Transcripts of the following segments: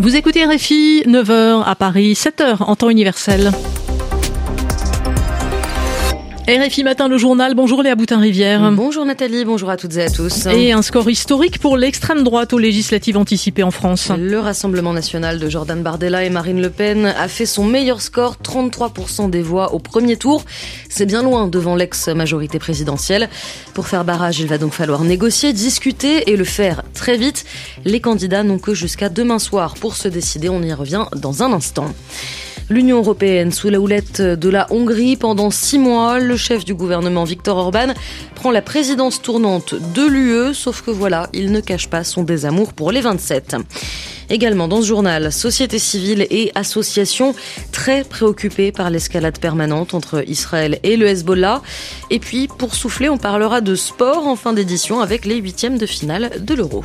Vous écoutez RFI, 9h à Paris, 7h en temps universel. RFI Matin, le journal. Bonjour Léa Boutin-Rivière. Bonjour Nathalie, bonjour à toutes et à tous. Et un score historique pour l'extrême droite aux législatives anticipées en France. Le Rassemblement national de Jordan Bardella et Marine Le Pen a fait son meilleur score, 33% des voix au premier tour. C'est bien loin devant l'ex-majorité présidentielle. Pour faire barrage, il va donc falloir négocier, discuter et le faire très vite. Les candidats n'ont que jusqu'à demain soir pour se décider. On y revient dans un instant. L'Union européenne sous la houlette de la Hongrie pendant 6 mois. Le chef du gouvernement Viktor Orban prend la présidence tournante de l'UE, sauf que voilà, il ne cache pas son désamour pour les 27. Également dans ce journal, société civile et associations très préoccupées par l'escalade permanente entre Israël et le Hezbollah. Et puis, pour souffler, on parlera de sport en fin d'édition avec les 8e de finale de l'Euro.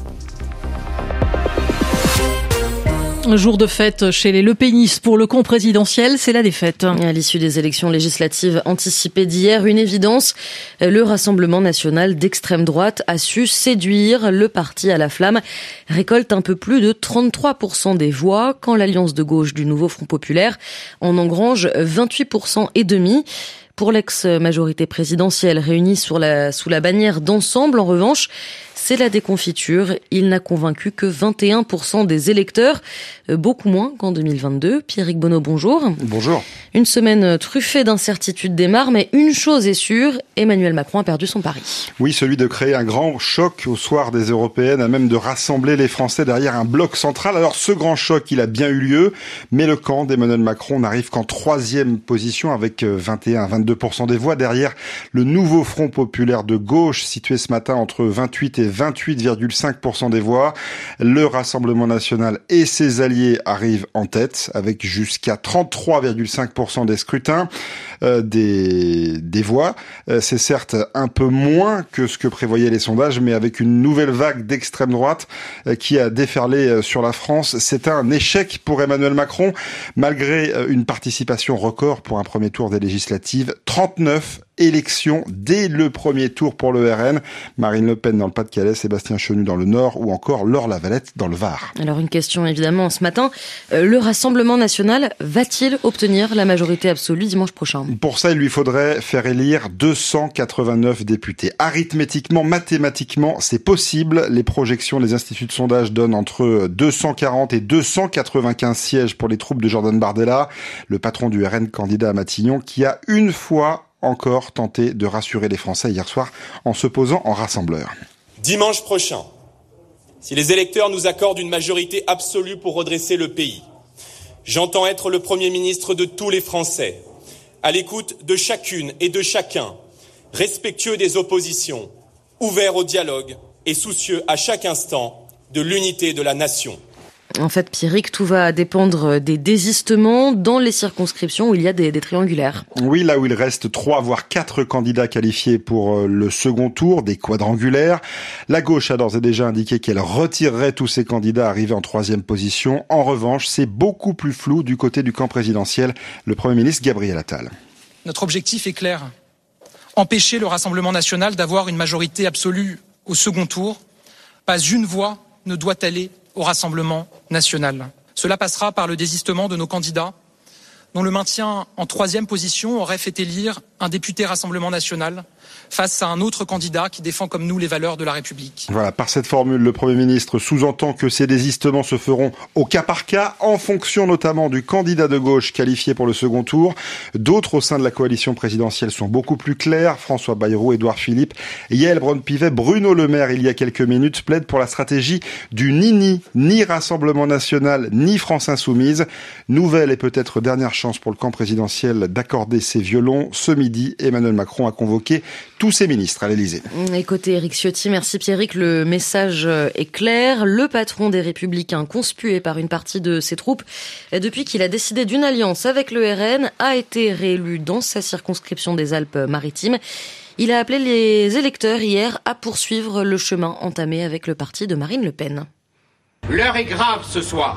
Un jour de fête chez les lepénistes pour le camp présidentiel, c'est la défaite. À l'issue des élections législatives anticipées d'hier, une évidence, le Rassemblement national d'extrême droite a su séduire. Le parti à la flamme récolte un peu plus de 33% des voix, quand l'alliance de gauche du nouveau Front populaire en engrange 28% et demi. Pour l'ex-majorité présidentielle réunie sous la bannière d'Ensemble, en revanche, c'est la déconfiture. Il n'a convaincu que 21% des électeurs, beaucoup moins qu'en 2022. Pierrick Bonneau, bonjour. Bonjour. Une semaine truffée d'incertitudes démarre, mais une chose est sûre, Emmanuel Macron a perdu son pari. Oui, celui de créer un grand choc au soir des Européennes, à même de rassembler les Français derrière un bloc central. Alors ce grand choc, il a bien eu lieu, mais le camp d'Emmanuel Macron n'arrive qu'en 3e position avec 21 à 22% des voix. Derrière le nouveau Front populaire de gauche, situé ce matin entre 28 et 28,5% des voix. Le Rassemblement national et ses alliés arrivent en tête avec jusqu'à 33,5% des scrutins, des voix. C'est certes un peu moins que ce que prévoyaient les sondages, mais avec une nouvelle vague d'extrême droite qui a déferlé sur la France. C'est un échec pour Emmanuel Macron, malgré une participation record pour un premier tour des législatives. 39 élections dès le premier tour pour le RN. Marine Le Pen dans le Pas-de-Calais, Sébastien Chenu dans le Nord ou encore Laure Lavalette dans le Var. Alors une question évidemment ce matin, le Rassemblement national va-t-il obtenir la majorité absolue dimanche prochain ? Pour ça, il lui faudrait faire élire 289 députés. Arithmétiquement, mathématiquement, c'est possible. Les projections des instituts de sondage donnent entre 240 et 295 sièges pour les troupes de Jordan Bardella, le patron du RN candidat à Matignon, qui a une fois encore tenté de rassurer les Français hier soir en se posant en rassembleur. Dimanche prochain, si les électeurs nous accordent une majorité absolue pour redresser le pays, j'entends être le Premier ministre de tous les Français, à l'écoute de chacune et de chacun, respectueux des oppositions, ouvert au dialogue et soucieux à chaque instant de l'unité de la nation. En fait, Pierrick, tout va dépendre des désistements dans les circonscriptions où il y a des triangulaires. Oui, là où il reste 3 voire 4 candidats qualifiés pour le second tour, des quadrangulaires. La gauche a d'ores et déjà indiqué qu'elle retirerait tous ces candidats arrivés en 3e position. En revanche, c'est beaucoup plus flou du côté du camp présidentiel. Le Premier ministre Gabriel Attal. Notre objectif est clair. Empêcher le Rassemblement national d'avoir une majorité absolue au second tour. Pas une voix ne doit aller au Rassemblement national. Cela passera par le désistement de nos candidats, dont le maintien en 3e position aurait fait élire un député Rassemblement national face à un autre candidat qui défend comme nous les valeurs de la République. Voilà, par cette formule, le Premier ministre sous-entend que ces désistements se feront au cas par cas, en fonction notamment du candidat de gauche qualifié pour le second tour. D'autres au sein de la coalition présidentielle sont beaucoup plus clairs. François Bayrou, Édouard Philippe, Yaël Braun-Pivet, Bruno Le Maire, il y a quelques minutes, plaident pour la stratégie du ni Rassemblement national, ni France insoumise. Nouvelle et peut-être dernière chance pour le camp présidentiel d'accorder ses violons. Ce midi, Emmanuel Macron a convoqué tous ses ministres à l'Élysée. Et côté Éric Ciotti, merci Pierrick, le message est clair. Le patron des Républicains, conspué par une partie de ses troupes, depuis qu'il a décidé d'une alliance avec le RN, a été réélu dans sa circonscription des Alpes-Maritimes. Il a appelé les électeurs hier à poursuivre le chemin entamé avec le parti de Marine Le Pen. L'heure est grave ce soir,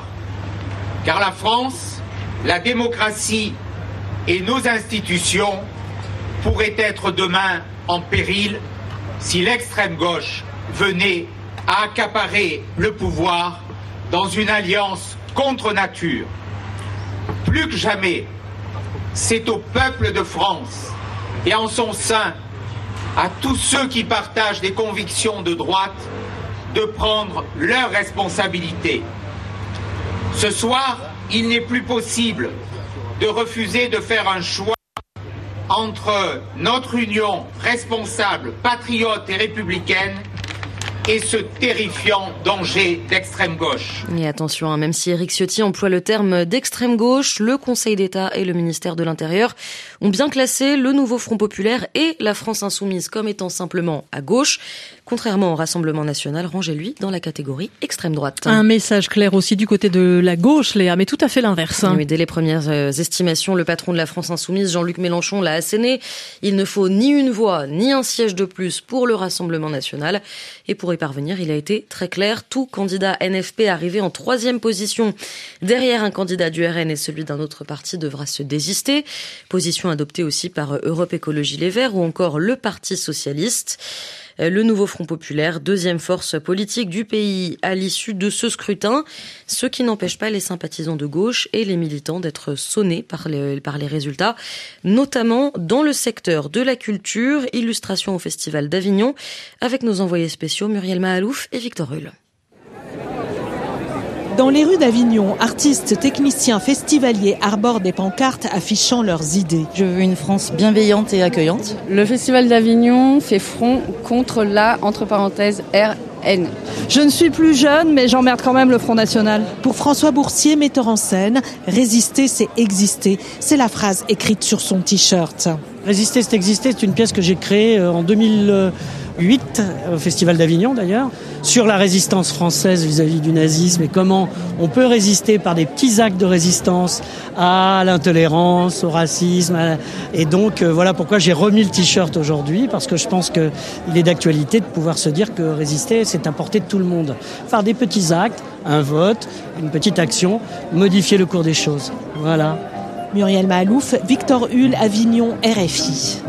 car la France, la démocratie et nos institutions pourraient être demain en péril si l'extrême gauche venait à accaparer le pouvoir dans une alliance contre nature. Plus que jamais, c'est au peuple de France et en son sein, à tous ceux qui partagent des convictions de droite, de prendre leurs responsabilités. Ce soir, il n'est plus possible de refuser de faire un choix entre notre union responsable, patriote et républicaine et ce terrifiant danger d'extrême gauche. Et attention, même si Éric Ciotti emploie le terme d'extrême gauche, le Conseil d'État et le ministère de l'Intérieur ont bien classé le nouveau Front populaire et la France insoumise comme étant simplement à gauche, contrairement au Rassemblement national rangé, lui, dans la catégorie extrême droite. Un message clair aussi du côté de la gauche, Léa, mais tout à fait l'inverse. Oui, dès les premières estimations, le patron de la France insoumise, Jean-Luc Mélenchon, l'a asséné. Il ne faut ni une voix, ni un siège de plus pour le Rassemblement national. Et pour y parvenir, il a été très clair. Tout candidat NFP arrivé en 3e position derrière un candidat du RN et celui d'un autre parti devra se désister. Position adoptée aussi par Europe Écologie Les Verts ou encore le Parti socialiste. Le nouveau Front populaire, 2e force politique du pays à l'issue de ce scrutin, ce qui n'empêche pas les sympathisants de gauche et les militants d'être sonnés par les résultats, notamment dans le secteur de la culture, illustration au Festival d'Avignon, avec nos envoyés spéciaux Muriel Mahalouf et Victor Hull. Dans les rues d'Avignon, artistes, techniciens, festivaliers arborent des pancartes affichant leurs idées. Je veux une France bienveillante et accueillante. Le Festival d'Avignon fait front contre la, entre parenthèses, RN. Je ne suis plus jeune, mais j'emmerde quand même le Front National. Pour François Boursier, metteur en scène, résister, c'est exister. C'est la phrase écrite sur son t-shirt. Résister, c'est exister, c'est une pièce que j'ai créée en 2008, au Festival d'Avignon d'ailleurs, sur la résistance française vis-à-vis du nazisme et comment on peut résister par des petits actes de résistance à l'intolérance, au racisme. Et donc voilà pourquoi j'ai remis le t-shirt aujourd'hui, parce que je pense qu'il est d'actualité de pouvoir se dire que résister, c'est à portée de tout le monde. Faire des petits actes, un vote, une petite action, modifier le cours des choses. Voilà. Muriel Mahalouf, Victor Hull, Avignon, RFI.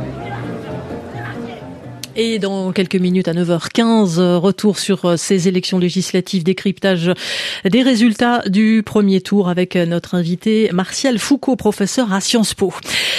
Et dans quelques minutes à 9h15, retour sur ces élections législatives, décryptage des résultats du premier tour avec notre invité Martial Foucault, professeur à Sciences Po.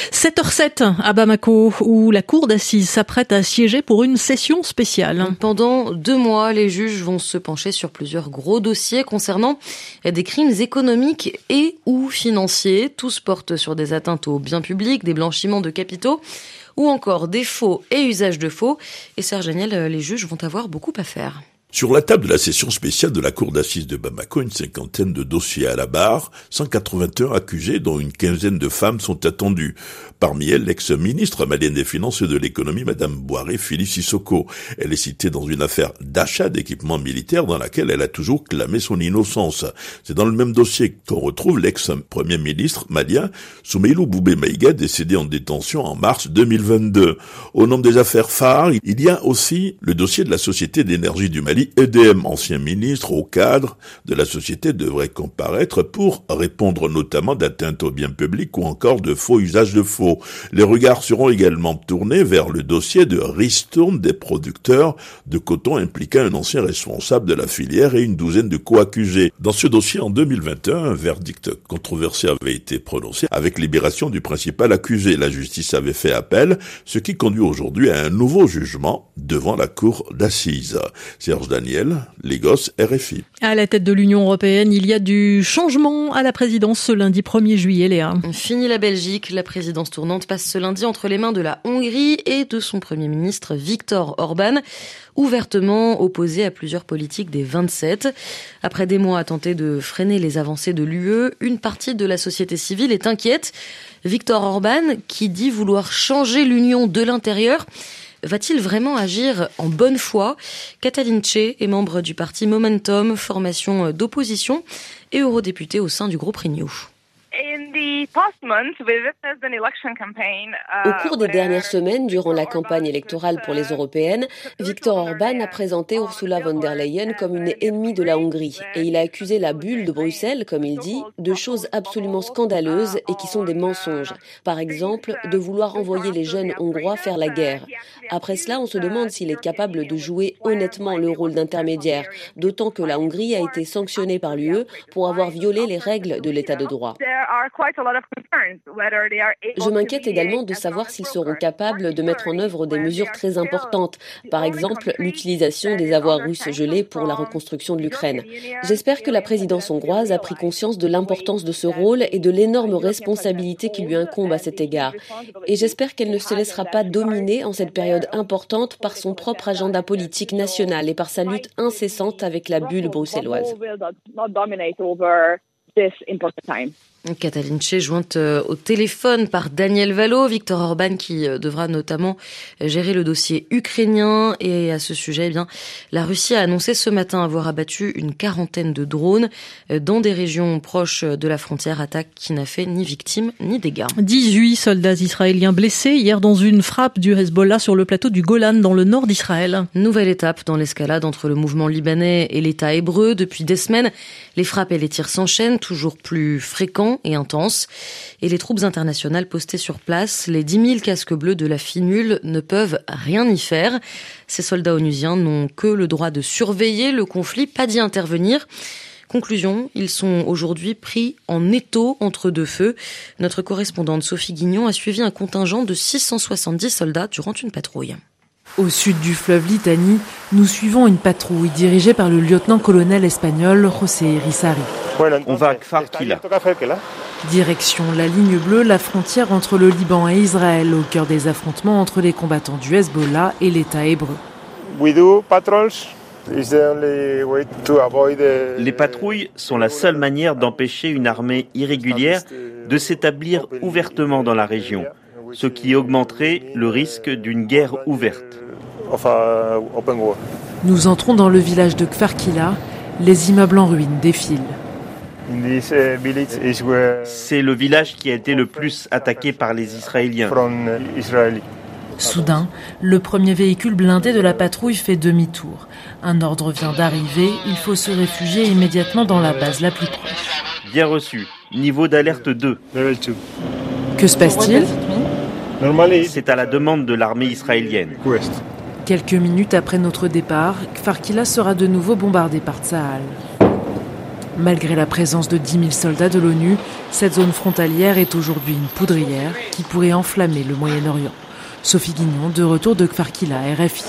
7h07 à Bamako, où la cour d'assises s'apprête à siéger pour une session spéciale. Pendant 2 mois, les juges vont se pencher sur plusieurs gros dossiers concernant des crimes économiques et ou financiers. Tous portent sur des atteintes aux biens publics, des blanchiments de capitaux, ou encore des faux et usages de faux. Et Serge Daniel, les juges vont avoir beaucoup à faire. Sur la table de la session spéciale de la cour d'assises de Bamako, une 50aine de dossiers à la barre, 181 accusés, dont une 15aine de femmes sont attendues. Parmi elles, l'ex-ministre malienne des Finances et de l'Économie, Madame Boiré Philippe Sissoko. Elle est citée dans une affaire d'achat d'équipements militaires dans laquelle elle a toujours clamé son innocence. C'est dans le même dossier qu'on retrouve l'ex-premier ministre malien, Soumeilou Boubé Maïga, décédé en détention en mars 2022. Au nombre des affaires phares, il y a aussi le dossier de la Société d'énergie du Mali, EDM, ancien ministre au cadre de la société devrait comparaître pour répondre notamment d'atteintes aux biens publics ou encore de faux usages de faux. Les regards seront également tournés vers le dossier de ristourne des producteurs de coton impliquant un ancien responsable de la filière et une douzaine de co-accusés. Dans ce dossier, en 2021, un verdict controversé avait été prononcé avec libération du principal accusé. La justice avait fait appel, ce qui conduit aujourd'hui à un nouveau jugement devant la cour d'assises. Serge Daniel, Lagos, RFI. À la tête de l'Union européenne, il y a du changement à la présidence ce lundi 1er juillet, Léa. Fini la Belgique, la présidence tournante passe ce lundi entre les mains de la Hongrie et de son Premier ministre Viktor Orban, ouvertement opposé à plusieurs politiques des 27. Après des mois à tenter de freiner les avancées de l'UE, une partie de la société civile est inquiète. Viktor Orban, qui dit vouloir changer l'Union de l'intérieur, va-t-il vraiment agir en bonne foi ? Katalin Tché est membre du parti Momentum, formation d'opposition et eurodéputée au sein du groupe Renew. Au cours des dernières semaines, durant la campagne électorale pour les européennes, Viktor Orban a présenté Ursula von der Leyen comme une ennemie de la Hongrie et il a accusé la bulle de Bruxelles, comme il dit, de choses absolument scandaleuses et qui sont des mensonges. Par exemple, de vouloir envoyer les jeunes Hongrois faire la guerre. Après cela, on se demande s'il est capable de jouer honnêtement le rôle d'intermédiaire, d'autant que la Hongrie a été sanctionnée par l'UE pour avoir violé les règles de l'état de droit. Je m'inquiète également de savoir s'ils seront capables de mettre en œuvre des mesures très importantes, par exemple l'utilisation des avoirs russes gelés pour la reconstruction de l'Ukraine. J'espère que la présidence hongroise a pris conscience de l'importance de ce rôle et de l'énorme responsabilité qui lui incombe à cet égard. Et j'espère qu'elle ne se laissera pas dominer en cette période importante par son propre agenda politique national et par sa lutte incessante avec la bulle bruxelloise. Katalin Tché, jointe au téléphone par Daniel Valo, Viktor Orban qui devra notamment gérer le dossier ukrainien. Et à ce sujet, eh bien, la Russie a annoncé ce matin avoir abattu une 40aine de drones dans des régions proches de la frontière, attaque qui n'a fait ni victimes ni dégâts. 18 soldats israéliens blessés hier dans une frappe du Hezbollah sur le plateau du Golan dans le nord d'Israël. Nouvelle étape dans l'escalade entre le mouvement libanais et l'État hébreu. Depuis des semaines, les frappes et les tirs s'enchaînent, toujours plus fréquents et intense. Et les troupes internationales postées sur place, les 10 000 casques bleus de la FINUL ne peuvent rien y faire. Ces soldats onusiens n'ont que le droit de surveiller le conflit, pas d'y intervenir. Conclusion, ils sont aujourd'hui pris en étau entre deux feux. Notre correspondante Sophie Guignon a suivi un contingent de 670 soldats durant une patrouille. Au sud du fleuve Litani, nous suivons une patrouille dirigée par le lieutenant-colonel espagnol José Irizarry. On va à Kfar Kila. Direction la ligne bleue, la frontière entre le Liban et Israël, au cœur des affrontements entre les combattants du Hezbollah et l'État hébreu. Les patrouilles sont la seule manière d'empêcher une armée irrégulière de s'établir ouvertement dans la région, ce qui augmenterait le risque d'une guerre ouverte. Nous entrons dans le village de Kfar Kila, les immeubles en ruine défilent. C'est le village qui a été le plus attaqué par les Israéliens. Soudain, le premier véhicule blindé de la patrouille fait demi-tour. Un ordre vient d'arriver, il faut se réfugier immédiatement dans la base la plus proche. Bien reçu. Niveau d'alerte 2. Que se passe-t-il ? C'est à la demande de l'armée israélienne. Quelques minutes après notre départ, Kfar Kila sera de nouveau bombardé par Tsahal. Malgré la présence de 10 000 soldats de l'ONU, cette zone frontalière est aujourd'hui une poudrière qui pourrait enflammer le Moyen-Orient. Sophie Guignon, de retour de Kfar Kila, RFI.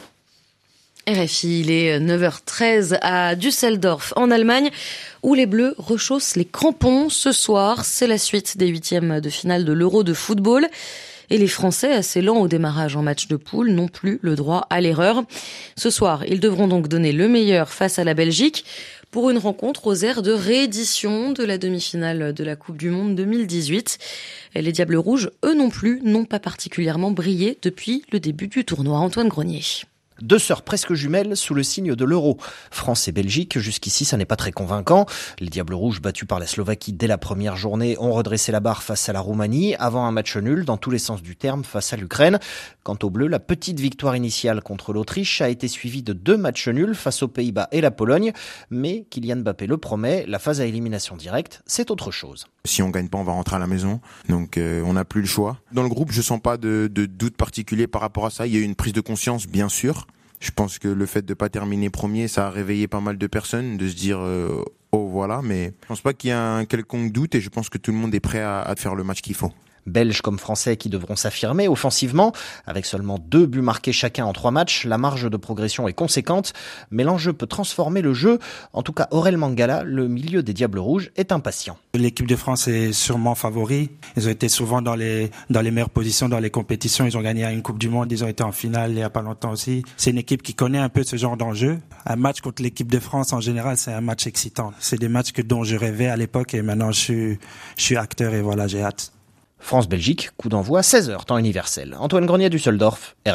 RFI, il est 9h13 à Düsseldorf, en Allemagne, où les Bleus rechaussent les crampons. Ce soir, c'est la suite des 8e de finale de l'Euro de football. Et les Français, assez lents au démarrage en match de poule, n'ont plus le droit à l'erreur. Ce soir, ils devront donc donner le meilleur face à la Belgique pour une rencontre aux airs de réédition de la demi-finale de la Coupe du Monde 2018. Les Diables Rouges, eux non plus, n'ont pas particulièrement brillé depuis le début du tournoi. Antoine Grenier. Deux sœurs presque jumelles sous le signe de l'euro. France et Belgique, jusqu'ici ça n'est pas très convaincant. Les Diables Rouges battus par la Slovaquie dès la première journée ont redressé la barre face à la Roumanie avant un match nul dans tous les sens du terme face à l'Ukraine. Quant aux Bleus, la petite victoire initiale contre l'Autriche a été suivie de 2 matchs nuls face aux Pays-Bas et la Pologne. Mais Kylian Mbappé le promet, la phase à élimination directe, c'est autre chose. Si on gagne pas, on va rentrer à la maison. Donc on n'a plus le choix. Dans le groupe, je sens pas de doute particulier par rapport à ça. Il y a eu une prise de conscience, bien sûr. Je pense que le fait de pas terminer premier, ça a réveillé pas mal de personnes, de se dire oh voilà. Mais je pense pas qu'il y ait un quelconque doute et je pense que tout le monde est prêt à faire le match qu'il faut. Belges comme Français qui devront s'affirmer offensivement. Avec seulement 2 buts marqués chacun en 3 matchs, la marge de progression est conséquente, mais l'enjeu peut transformer le jeu. En tout cas, Aurel Mangala, le milieu des Diables Rouges, est impatient. L'équipe de France est sûrement favori. Ils ont été souvent dans les meilleures positions dans les compétitions. Ils ont gagné une Coupe du Monde, ils ont été en finale il y a pas longtemps aussi. C'est une équipe qui connaît un peu ce genre d'enjeu. Un match contre l'équipe de France, en général, c'est un match excitant. C'est des matchs dont je rêvais à l'époque et maintenant je suis acteur et voilà, j'ai hâte. France-Belgique, coup d'envoi 16h, temps universel. Antoine Grenier, Düsseldorf, RFI.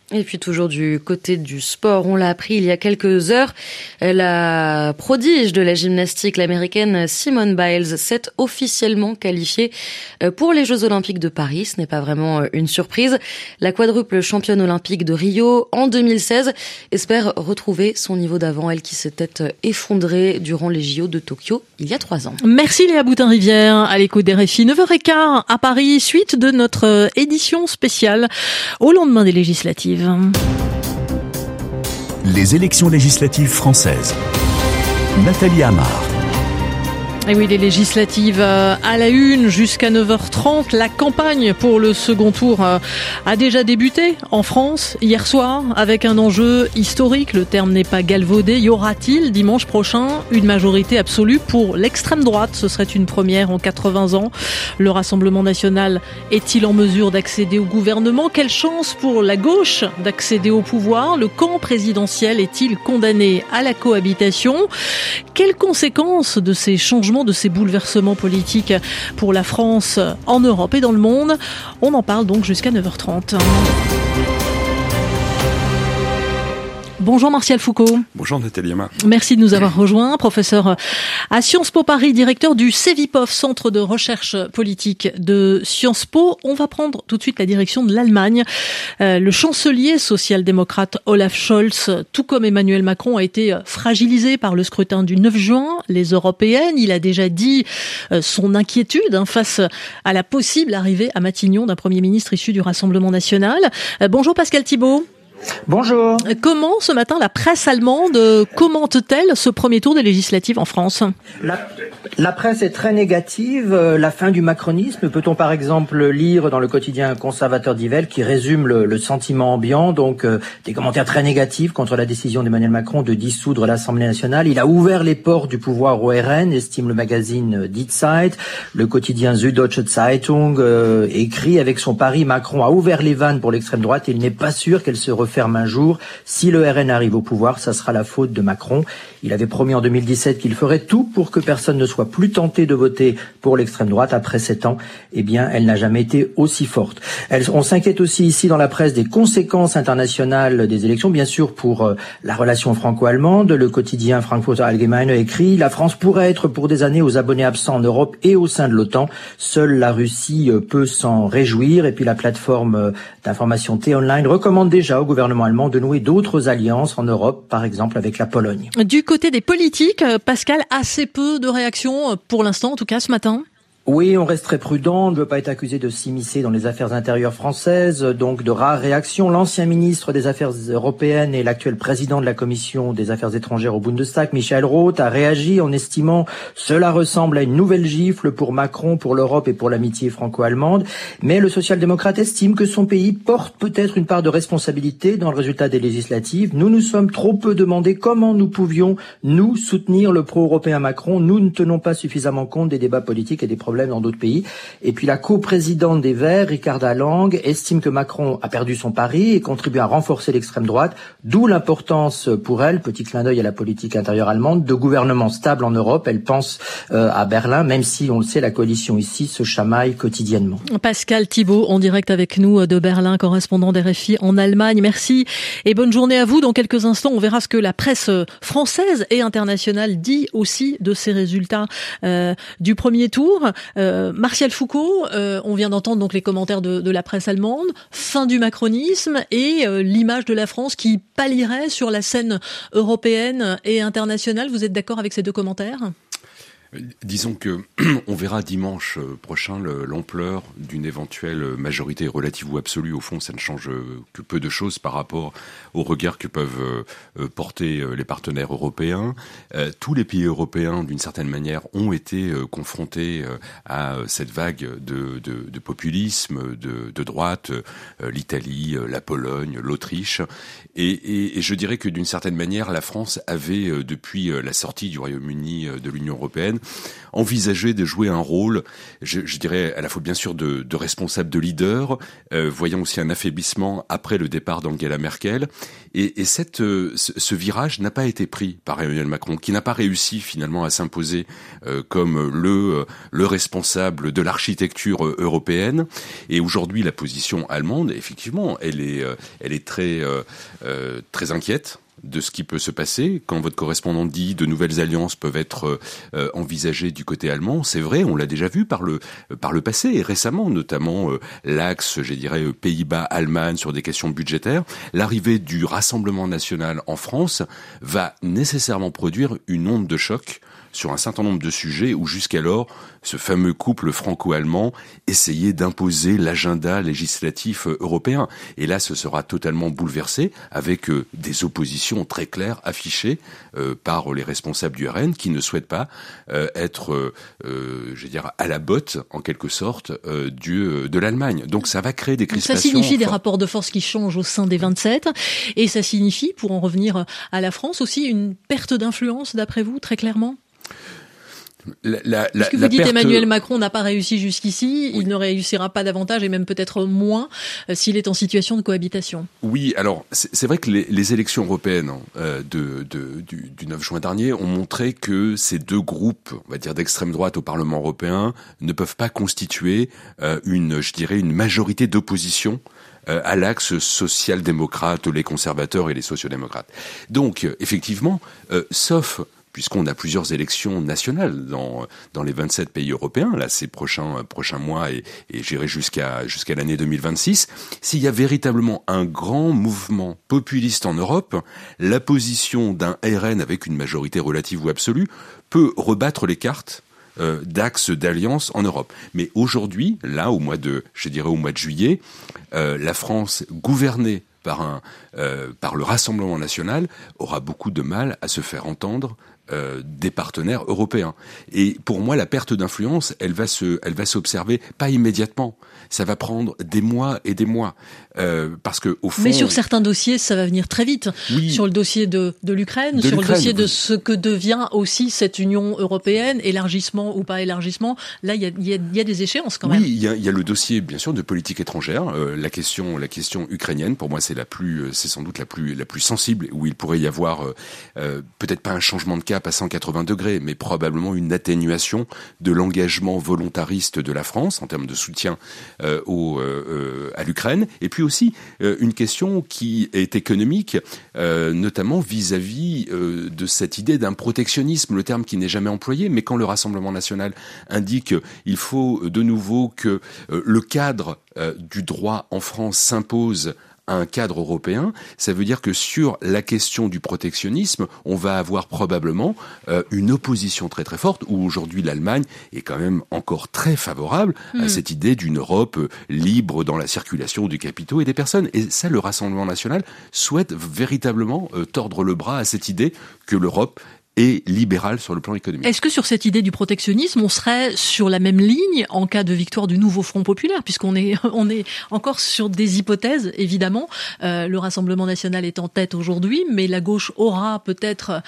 Et puis toujours du côté du sport, on l'a appris il y a quelques heures, la prodige de la gymnastique, l'américaine Simone Biles, s'est officiellement qualifiée pour les Jeux Olympiques de Paris. Ce n'est pas vraiment une surprise. La quadruple championne olympique de Rio en 2016 espère retrouver son niveau d'avant, elle qui s'était effondrée durant les JO de Tokyo il y a 3 ans. Merci Léa Boutin-Rivière, à l'écoute des RFI. 9h15 à Paris, suite de notre édition spéciale au lendemain des législatives. Les élections législatives françaises. Nathalie Amar. Et oui, les législatives à la une jusqu'à 9h30. La campagne pour le second tour a déjà débuté en France hier soir avec un enjeu historique. Le terme n'est pas galvaudé. Y aura-t-il dimanche prochain une majorité absolue pour l'extrême droite? Ce serait une première en 80 ans. Le Rassemblement national est-il en mesure d'accéder au gouvernement? Quelle chance pour la gauche d'accéder au pouvoir? Le camp présidentiel est-il condamné à la cohabitation? Quelles conséquences de ces changements, de ces bouleversements politiques pour la France, en Europe et dans le monde? On en parle donc jusqu'à 9h30. Bonjour Martial Foucault. Bonjour Nathalie Amar. Merci de nous avoir rejoints, professeur à Sciences Po Paris, directeur du CEVIPOF, Centre de recherche politique de Sciences Po. On va prendre tout de suite la direction de l'Allemagne. Le chancelier social-démocrate Olaf Scholz, tout comme Emmanuel Macron, a été fragilisé par le scrutin du 9 juin, les européennes. Il a déjà dit son inquiétude face à la possible arrivée à Matignon d'un Premier ministre issu du Rassemblement national. Bonjour Pascal Thibault. Bonjour. Comment, ce matin, la presse allemande commente-t-elle ce premier tour des législatives en France? La presse est très négative. La fin du macronisme, peut-on par exemple lire dans le quotidien conservateur Die Welt qui résume le sentiment ambiant, donc des commentaires très négatifs contre la décision d'Emmanuel Macron de dissoudre l'Assemblée nationale. Il a ouvert les portes du pouvoir au RN, estime le magazine Die Zeit. Le quotidien Süddeutsche Zeitung écrit avec son pari, Macron a ouvert les vannes pour l'extrême droite et il n'est pas sûr qu'elle se referme un jour. Si le RN arrive au pouvoir, ça sera la faute de Macron. Il avait promis en 2017 qu'il ferait tout pour que personne ne soit plus tenté de voter pour l'extrême droite. Après 7 ans, eh bien, elle n'a jamais été aussi forte. On s'inquiète aussi ici dans la presse des conséquences internationales des élections, bien sûr pour la relation franco-allemande. Le quotidien Frankfurter Allgemeine écrit « La France pourrait être pour des années aux abonnés absents en Europe et au sein de l'OTAN. Seule la Russie peut s'en réjouir. » Et puis la plateforme d'information T-Online recommande déjà au gouvernement allemand de nouer d'autres alliances en Europe, par exemple avec la Pologne. Du côté des politiques, Pascal, assez peu de réactions pour l'instant, en tout cas ce matin. Oui, on reste très prudent, on ne veut pas être accusé de s'immiscer dans les affaires intérieures françaises, donc de rares réactions. L'ancien ministre des Affaires européennes et l'actuel président de la Commission des Affaires étrangères au Bundestag, Michael Roth, a réagi en estimant « Cela ressemble à une nouvelle gifle pour Macron, pour l'Europe et pour l'amitié franco-allemande ». Mais le social-démocrate estime que son pays porte peut-être une part de responsabilité dans le résultat des législatives. Nous nous sommes trop peu demandé comment nous pouvions, nous, soutenir le pro-européen Macron. Nous ne tenons pas suffisamment compte des débats politiques et des problèmes dans d'autres pays. Et puis la coprésidente des Verts, Ricarda Lang, estime que Macron a perdu son pari et contribue à renforcer l'extrême droite, d'où l'importance pour elle, petit clin d'œil à la politique intérieure allemande, de gouvernement stable en Europe. Elle pense à Berlin, même si, on le sait, la coalition ici se chamaille quotidiennement. Pascal Thibault, en direct avec nous de Berlin, correspondant d'RFI en Allemagne. Merci et bonne journée à vous. Dans quelques instants, on verra ce que la presse française et internationale dit aussi de ces résultats du premier tour. Martial Foucault, on vient d'entendre donc les commentaires de la presse allemande, fin du macronisme et l'image de la France qui pâlirait sur la scène européenne et internationale. Vous êtes d'accord avec ces deux commentaires ? Disons que on verra dimanche prochain l'ampleur d'une éventuelle majorité relative ou absolue. Au fond, ça ne change que peu de choses par rapport au regard que peuvent porter les partenaires européens. Tous les pays européens, d'une certaine manière, ont été confrontés à cette vague de populisme, de droite, l'Italie, la Pologne, l'Autriche. Et je dirais que d'une certaine manière, la France avait, depuis la sortie du Royaume-Uni de l'Union européenne, envisageait de jouer un rôle, je dirais, à la fois bien sûr de responsable, de leader, voyant aussi un affaiblissement après le départ d'Angela Merkel. Et ce virage n'a pas été pris par Emmanuel Macron, qui n'a pas réussi finalement à s'imposer comme le responsable de l'architecture européenne. Et aujourd'hui, la position allemande, effectivement, elle est très inquiète de ce qui peut se passer. Quand votre correspondant dit de nouvelles alliances peuvent être envisagées du côté allemand, c'est vrai, on l'a déjà vu par le passé et récemment, notamment l'axe, je dirais, Pays-Bas-Allemagne sur des questions budgétaires. L'arrivée du Rassemblement national en France va nécessairement produire une onde de choc sur un certain nombre de sujets où jusqu'alors, ce fameux couple franco-allemand essayait d'imposer l'agenda législatif européen. Et là, ce sera totalement bouleversé avec des oppositions très claires affichées par les responsables du RN qui ne souhaitent pas être, à la botte, en quelque sorte, de l'Allemagne. Donc ça va créer des crispations. Ça signifie des rapports de force qui changent au sein des 27 et ça signifie, pour en revenir à la France, aussi une perte d'influence, d'après vous, très clairement ? Puisque vous dites Emmanuel Macron n'a pas réussi jusqu'ici, il ne réussira pas davantage et même peut-être moins s'il est en situation de cohabitation. Oui, alors c'est vrai que les élections européennes du 9 juin dernier ont montré que ces deux groupes, on va dire d'extrême droite au Parlement européen, ne peuvent pas constituer une majorité d'opposition à l'axe social-démocrate, les conservateurs et les sociodémocrates. Donc, effectivement, sauf puisqu'on a plusieurs élections nationales dans les 27 pays européens, là ces prochains mois et j'irai jusqu'à l'année 2026, s'il y a véritablement un grand mouvement populiste en Europe, la position d'un RN avec une majorité relative ou absolue peut rebattre les cartes d'axes d'alliance en Europe. Mais aujourd'hui, là, au mois de juillet, la France gouvernée par le Rassemblement national aura beaucoup de mal à se faire entendre des partenaires européens. Et pour moi, la perte d'influence, elle va s'observer pas immédiatement. Ça va prendre des mois et des mois. Parce que au fond, mais sur certains dossiers, ça va venir très vite. Oui, sur le dossier de l'Ukraine, sur le dossier de ce que devient aussi cette Union européenne, élargissement ou pas élargissement, là, il y a des échéances quand même. Oui, il y a le dossier, bien sûr, de politique étrangère. La question ukrainienne, pour moi, c'est sans doute la plus sensible, où il pourrait y avoir peut-être pas un changement de cap à 180 degrés, mais probablement une atténuation de l'engagement volontariste de la France en termes de soutien à l'Ukraine. Et puis aussi une question qui est économique, notamment vis-à-vis de cette idée d'un protectionnisme, le terme qui n'est jamais employé, mais quand le Rassemblement national indique qu'il faut de nouveau que le cadre du droit en France s'impose à un cadre européen, ça veut dire que sur la question du protectionnisme, on va avoir probablement une opposition très très forte, où aujourd'hui l'Allemagne est quand même encore très favorable à cette idée d'une Europe libre dans la circulation du capitaux et des personnes. Et ça, le Rassemblement national souhaite véritablement tordre le bras à cette idée que l'Europe et libéral sur le plan économique. Est-ce que sur cette idée du protectionnisme, on serait sur la même ligne en cas de victoire du nouveau Front populaire, puisqu'on est encore sur des hypothèses, évidemment. Le Rassemblement national est en tête aujourd'hui, mais la gauche aura peut-être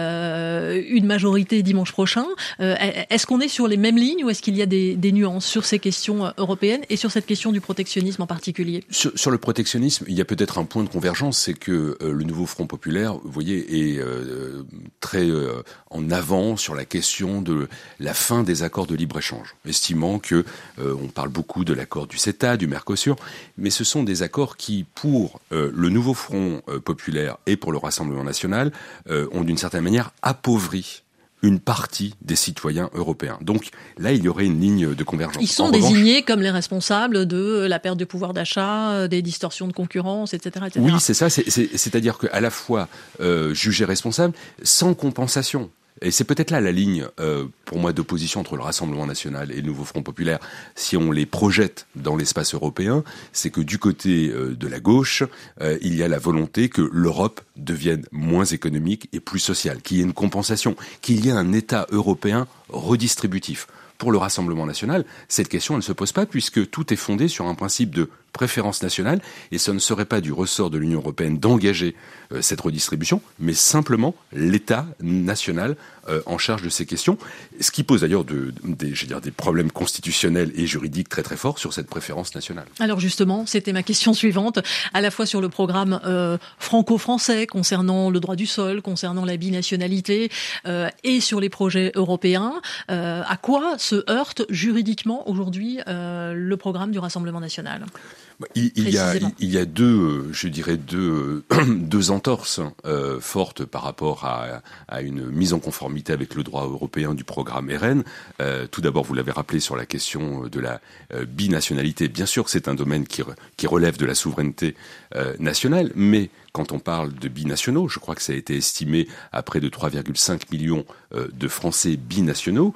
une majorité dimanche prochain. Est-ce qu'on est sur les mêmes lignes ou est-ce qu'il y a des nuances sur ces questions européennes et sur cette question du protectionnisme en particulier ? Sur le protectionnisme, il y a peut-être un point de convergence, c'est que le nouveau Front populaire, vous voyez, est très en avant sur la question de la fin des accords de libre-échange, estimant que on parle beaucoup de l'accord du CETA, du Mercosur, mais ce sont des accords qui, pour le nouveau Front populaire et pour le Rassemblement national, ont d'une certaine manière appauvri une partie des citoyens européens. Donc là, il y aurait une ligne de convergence. Ils sont désignés comme les responsables de la perte de pouvoir d'achat, des distorsions de concurrence, etc. etc. Oui, c'est ça. C'est-à-dire qu'à la fois jugés responsables sans compensation. Et c'est peut-être là la ligne, pour moi, d'opposition entre le Rassemblement national et le nouveau Front populaire. Si on les projette dans l'espace européen, c'est que du côté de la gauche, il y a la volonté que l'Europe devienne moins économique et plus sociale, qu'il y ait une compensation, qu'il y ait un État européen redistributif. Pour le Rassemblement national, cette question, elle ne se pose pas puisque tout est fondé sur un principe de préférence nationale, et ce ne serait pas du ressort de l'Union européenne d'engager cette redistribution, mais simplement l'État national en charge de ces questions, ce qui pose d'ailleurs des problèmes constitutionnels et juridiques très très forts sur cette préférence nationale. Alors justement, c'était ma question suivante, à la fois sur le programme franco-français concernant le droit du sol, concernant la binationalité et sur les projets européens. À quoi se heurte juridiquement aujourd'hui le programme du Rassemblement national ? Il y a deux entorses fortes par rapport à une mise en conformité avec le droit européen du programme RN. Tout d'abord, vous l'avez rappelé sur la question de la binationalité. Bien sûr que c'est un domaine qui relève de la souveraineté nationale, mais quand on parle de binationaux, je crois que ça a été estimé à près de 3,5 millions de Français binationaux.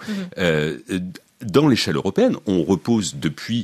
Dans l'échelle européenne, on repose depuis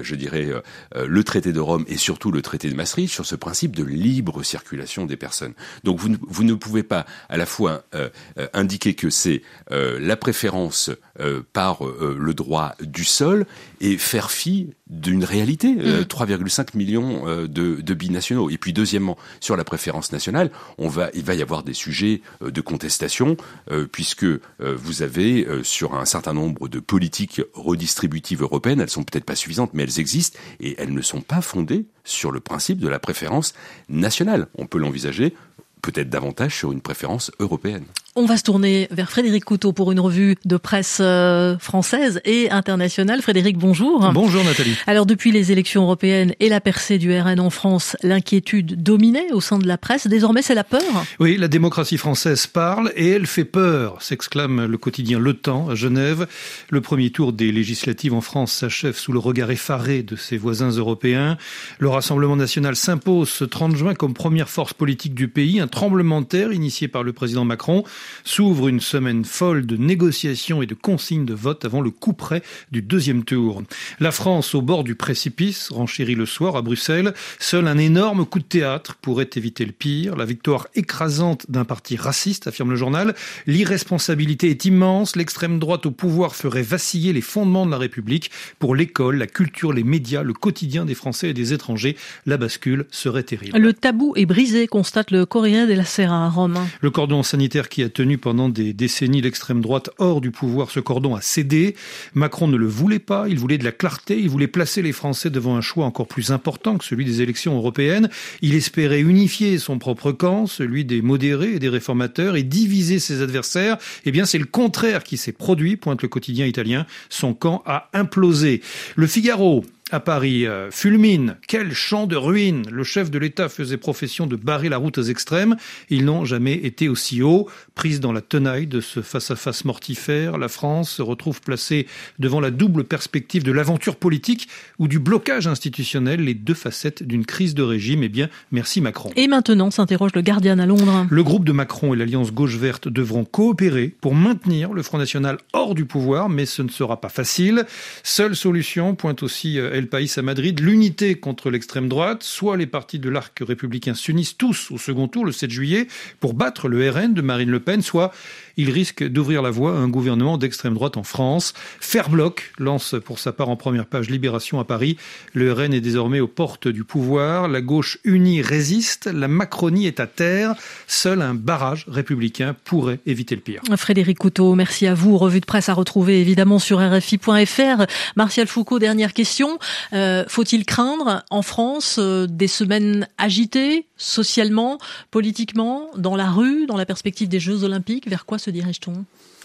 le traité de Rome et surtout le traité de Maastricht sur ce principe de libre circulation des personnes. Donc vous ne pouvez pas à la fois indiquer que c'est la préférence par le droit du sol et faire fi d'une réalité, 3,5 millions de binationaux. Et puis deuxièmement, sur la préférence nationale, il va y avoir des sujets de contestation puisque vous avez sur un certain nombre de politiques redistributives européennes, elles sont peut-être pas suffisantes, mais elles existent et elles ne sont pas fondées sur le principe de la préférence nationale. On peut l'envisager peut-être davantage sur une préférence européenne. On va se tourner vers Frédéric Couteau pour une revue de presse française et internationale. Frédéric, bonjour. Bonjour Nathalie. Alors depuis les élections européennes et la percée du RN en France, l'inquiétude dominait au sein de la presse. Désormais, c'est la peur ? Oui, la démocratie française parle et elle fait peur, s'exclame le quotidien Le Temps à Genève. Le premier tour des législatives en France s'achève sous le regard effaré de ses voisins européens. Le Rassemblement national s'impose ce 30 juin comme première force politique du pays. Un tremblement de terre initié par le président Macron. S'ouvre une semaine folle de négociations et de consignes de vote avant le couperet du deuxième tour. La France au bord du précipice, renchérit le soir à Bruxelles. Seul un énorme coup de théâtre pourrait éviter le pire. La victoire écrasante d'un parti raciste, affirme le journal. L'irresponsabilité est immense. L'extrême droite au pouvoir ferait vaciller les fondements de la République. Pour l'école, la culture, les médias, le quotidien des Français et des étrangers, la bascule serait terrible. Le tabou est brisé, constate le Corriere della Sera à Rome. Le cordon sanitaire qui a tenu pendant des décennies l'extrême droite hors du pouvoir, ce cordon a cédé. Macron ne le voulait pas, il voulait de la clarté, il voulait placer les Français devant un choix encore plus important que celui des élections européennes. Il espérait unifier son propre camp, celui des modérés et des réformateurs, et diviser ses adversaires. Eh bien, c'est le contraire qui s'est produit, pointe le quotidien italien. Son camp a implosé. Le Figaro à Paris fulmine. Quel champ de ruines! Le chef de l'État faisait profession de barrer la route aux extrêmes. Ils n'ont jamais été aussi hauts. Prise dans la tenaille de ce face-à-face mortifère, la France se retrouve placée devant la double perspective de l'aventure politique ou du blocage institutionnel, les deux facettes d'une crise de régime. Eh bien, merci Macron. Et maintenant, s'interroge le Guardian à Londres. Le groupe de Macron et l'Alliance gauche-verte devront coopérer pour maintenir le Front National hors du pouvoir, mais ce ne sera pas facile. Seule solution, pointe aussi El País à Madrid, l'unité contre l'extrême droite. Soit les partis de l'arc républicain s'unissent tous au second tour le 7 juillet pour battre le RN de Marine Le Pen, soit ils risquent d'ouvrir la voie à un gouvernement d'extrême droite en France. Faire bloc, lance pour sa part en première page Libération à Paris. Le RN est désormais aux portes du pouvoir. La gauche unie résiste. La Macronie est à terre. Seul un barrage républicain pourrait éviter le pire. Frédéric Couteau, merci à vous. Revue de presse à retrouver évidemment sur RFI.fr. Martial Foucault, dernière question. Faut-il craindre en France des semaines agitées, socialement, politiquement, dans la rue, dans la perspective des Jeux Olympiques? Vers quoi se dirige-t-on?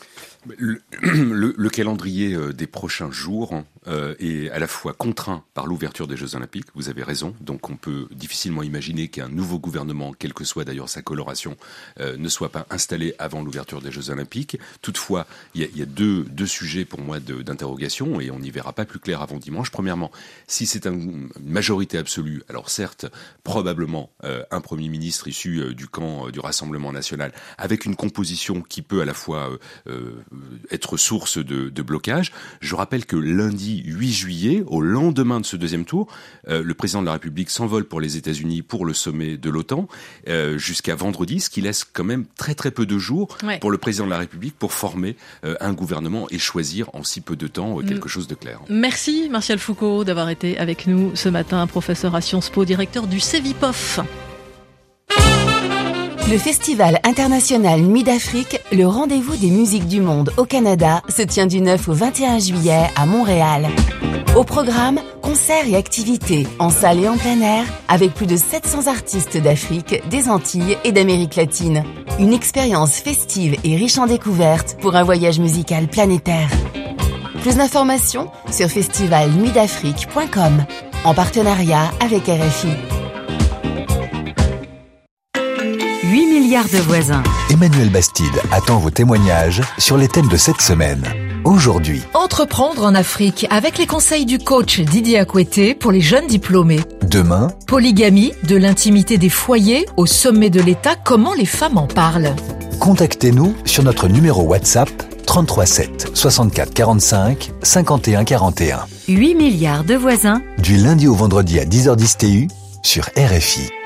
Le calendrier des prochains jours est à la fois contraint par l'ouverture des Jeux Olympiques, vous avez raison, donc on peut difficilement imaginer qu'un nouveau gouvernement, quelle que soit d'ailleurs sa coloration, ne soit pas installé avant l'ouverture des Jeux Olympiques. Toutefois, il y a deux sujets pour moi d'interrogation et on n'y verra pas plus clair avant dimanche. Premièrement, si c'est une majorité absolue, alors certes, probablement un Premier ministre issu du camp du Rassemblement national, avec une composition qui peut à la fois être source de blocage. Je rappelle que lundi, jeudi 8 juillet, au lendemain de ce deuxième tour, le président de la République s'envole pour les États-Unis pour le sommet de l'OTAN jusqu'à vendredi, ce qui laisse quand même très très peu de jours pour le président de la République pour former un gouvernement et choisir en si peu de temps quelque chose de clair. Merci Martial Foucault d'avoir été avec nous ce matin, professeur à Sciences Po, directeur du CEVIPOF. Le Festival international Nuit d'Afrique, le rendez-vous des musiques du monde au Canada, se tient du 9 au 21 juillet à Montréal. Au programme, concerts et activités en salle et en plein air, avec plus de 700 artistes d'Afrique, des Antilles et d'Amérique latine. Une expérience festive et riche en découvertes pour un voyage musical planétaire. Plus d'informations sur festivalnuitdafrique.com, en partenariat avec RFI. 8 milliards de voisins. Emmanuel Bastide attend vos témoignages sur les thèmes de cette semaine. Aujourd'hui, Entreprendre en Afrique avec les conseils du coach Didier Akoueté pour les jeunes diplômés. Demain, Polygamie, de l'intimité des foyers au sommet de l'État, comment les femmes en parlent. Contactez-nous sur notre numéro WhatsApp 33 7 64 45 51 41. 8 milliards de voisins. Du lundi au vendredi à 10h10 TU sur RFI.